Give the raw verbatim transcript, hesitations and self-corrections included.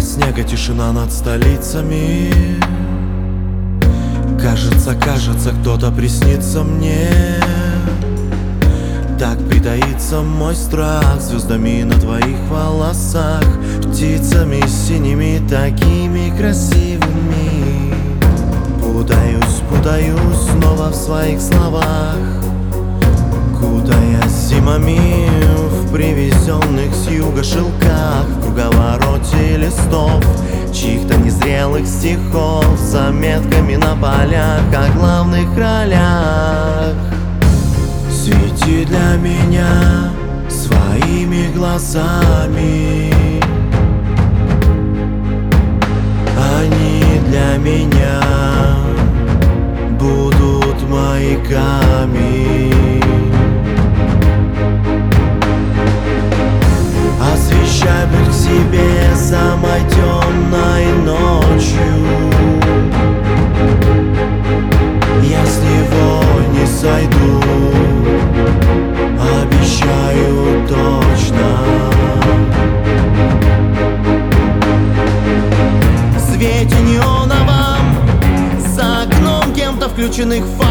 снега, тишина над столицами. Кажется, кажется, кто-то приснится мне. Так притаится мой страх звездами на твоих волосах, птицами синими, такими красивыми. Путаюсь, путаюсь снова в своих словах, кутаясь зимами в привезенных с юга шелках, в круговороте листов чьих-то незрелых стихов, с заметками на полях о главных ролях. Свети для меня своими глазами, они для меня будут маяками. Освещай путь к себе самой темной ночью. Я с него не сойду, обещаю точно. В свете неоновом за окном кем-то включенных фар